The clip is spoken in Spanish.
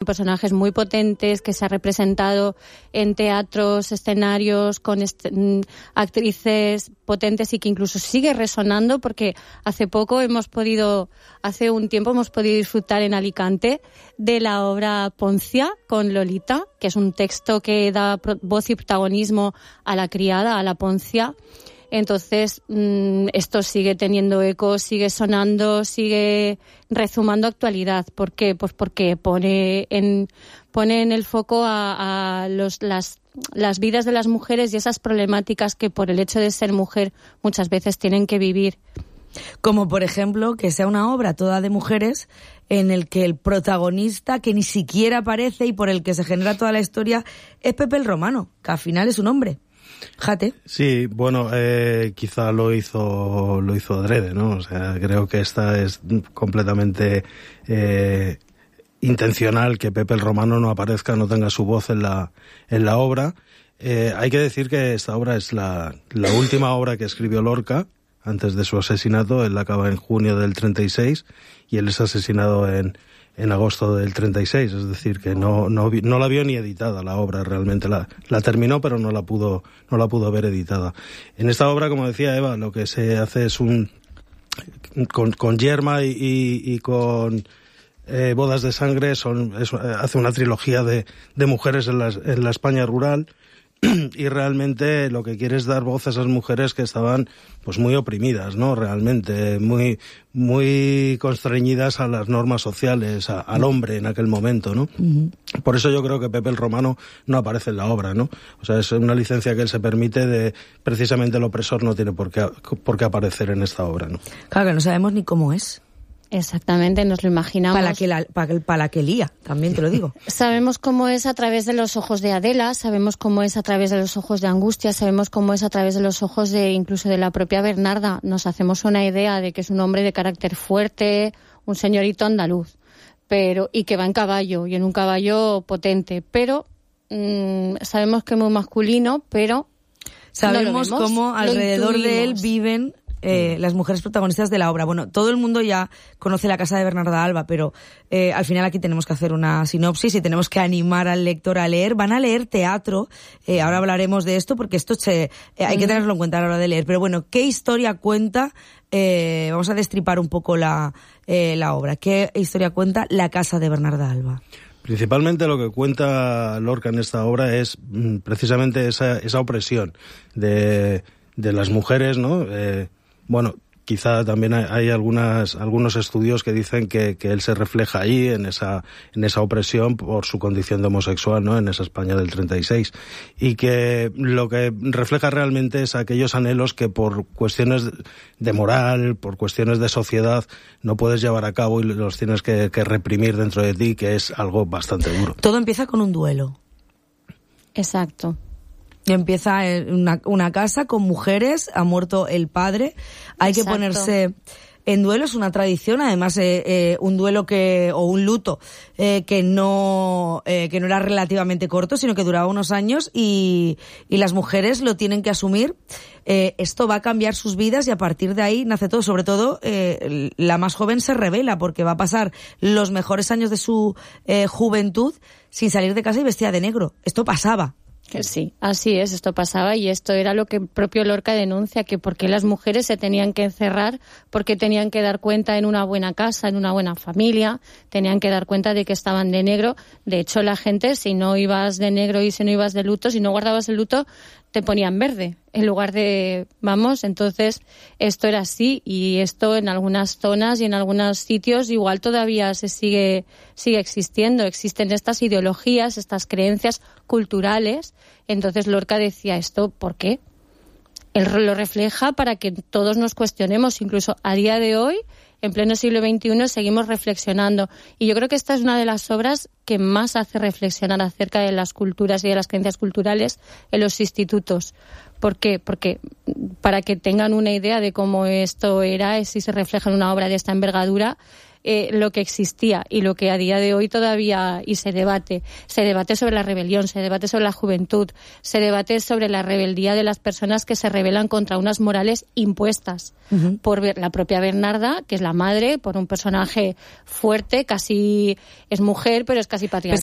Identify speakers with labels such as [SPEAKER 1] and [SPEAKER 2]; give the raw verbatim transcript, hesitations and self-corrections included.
[SPEAKER 1] personajes muy potentes, que se ha representado en teatros, escenarios, con est- actrices potentes y que incluso sigue resonando, porque hace poco hemos podido, hace un tiempo hemos podido disfrutar en Alicante de la obra Poncia con Lolita, que es un texto que da pro- voz y protagonismo a la criada, a la Poncia. Entonces, mmm, esto sigue teniendo eco, sigue sonando, sigue rezumando actualidad. ¿Por qué? Pues porque pone en, pone en el foco a, a los, las, las vidas de las mujeres y esas problemáticas que por el hecho de ser mujer muchas veces tienen que vivir.
[SPEAKER 2] Como por ejemplo que sea una obra toda de mujeres en el que el protagonista, que ni siquiera aparece y por el que se genera toda la historia, es Pepe el Romano, que al final es un hombre. Jate.
[SPEAKER 3] Sí, bueno, eh, quizá lo hizo lo hizo adrede, ¿no? O sea, creo que esta es completamente eh, intencional que Pepe el Romano no aparezca, no tenga su voz en la en la obra. Eh, hay que decir que esta obra es la, la última obra que escribió Lorca antes de su asesinato. Él acaba en junio del treinta y seis y él es asesinado en en agosto del treinta y seis, es decir, que no no no la vio ni editada la obra, realmente la la terminó, pero no la pudo no la pudo ver editada. En esta obra, como decía Eva, lo que se hace es un con con Yerma y, y, y con eh, Bodas de Sangre, son es, hace una trilogía de de mujeres en la en la España rural. Y realmente lo que quiere es dar voz a esas mujeres que estaban pues muy oprimidas, ¿no? Realmente muy muy constreñidas a las normas sociales, a, al hombre en aquel momento, ¿no? Uh-huh. Por eso yo creo que Pepe el Romano no aparece en la obra, ¿no? O sea, es una licencia que él se permite de precisamente el opresor no tiene por qué por qué aparecer en esta obra, ¿no?
[SPEAKER 2] Claro que no sabemos ni cómo es.
[SPEAKER 1] Exactamente, nos lo imaginamos.
[SPEAKER 2] Para que la, para, para que lía, también te lo digo.
[SPEAKER 1] Sabemos cómo es a través de los ojos de Adela, sabemos cómo es a través de los ojos de Angustia, sabemos cómo es a través de los ojos de incluso de la propia Bernarda. Nos hacemos una idea de que es un hombre de carácter fuerte, un señorito andaluz, pero y que va en caballo, y en un caballo potente, pero mmm, sabemos que es muy masculino, pero
[SPEAKER 2] sabemos
[SPEAKER 1] no lo vemos,
[SPEAKER 2] cómo alrededor de él viven Eh, las mujeres protagonistas de la obra. Bueno, todo el mundo ya conoce La casa de Bernarda Alba, pero eh, al final aquí tenemos que hacer una sinopsis y tenemos que animar al lector a leer. Van a leer teatro, eh, ahora hablaremos de esto porque esto se, eh, hay que tenerlo en cuenta a la hora de leer. Pero bueno, ¿qué historia cuenta? Eh, vamos a destripar un poco la, eh, la obra. ¿Qué historia cuenta La casa de Bernarda Alba?
[SPEAKER 3] Principalmente lo que cuenta Lorca en esta obra es mm, precisamente esa, esa opresión de, de las mujeres, ¿no? Eh, Bueno, quizá también hay algunas, algunos estudios que dicen que, que él se refleja ahí en esa, en esa opresión por su condición de homosexual, ¿no? En esa España del treinta y seis. Y que lo que refleja realmente es aquellos anhelos que por cuestiones de moral, por cuestiones de sociedad, no puedes llevar a cabo y los tienes que, que reprimir dentro de ti, que es algo bastante duro.
[SPEAKER 2] Todo empieza con un duelo.
[SPEAKER 1] Exacto.
[SPEAKER 2] Y empieza una, una casa con mujeres, ha muerto el padre, hay Exacto. que ponerse en duelo, es una tradición, además eh, eh, un duelo que o un luto eh, que no eh, que no era relativamente corto, sino que duraba unos años y, y las mujeres lo tienen que asumir. Eh, esto va a cambiar sus vidas y a partir de ahí nace todo. Sobre todo eh, la más joven se revela porque va a pasar los mejores años de su eh, juventud sin salir de casa y vestida de negro. Esto pasaba.
[SPEAKER 1] Sí, así es, esto pasaba y esto era lo que el propio Lorca denuncia, que por qué las mujeres se tenían que encerrar, porque tenían que dar cuenta en una buena casa, en una buena familia, tenían que dar cuenta de que estaban de negro. De hecho, la gente, si no ibas de negro y si no ibas de luto, si no guardabas el luto, te ponían verde en lugar de, vamos, entonces esto era así y esto en algunas zonas y en algunos sitios igual todavía se sigue sigue existiendo, existen estas ideologías, estas creencias culturales. Entonces Lorca decía esto, ¿por qué? Él lo refleja para que todos nos cuestionemos, incluso a día de hoy, en pleno siglo veintiuno, seguimos reflexionando. Y yo creo que esta es una de las obras que más hace reflexionar acerca de las culturas y de las creencias culturales en los institutos. ¿Por qué? Porque para que tengan una idea de cómo esto era, si se refleja en una obra de esta envergadura, Eh, lo que existía y lo que a día de hoy todavía y se debate. Se debate sobre la rebelión, se debate sobre la juventud, se debate sobre la rebeldía de las personas que se rebelan contra unas morales impuestas uh-huh. por la propia Bernarda, que es la madre, por un personaje fuerte, casi es mujer, pero es casi patriarcal.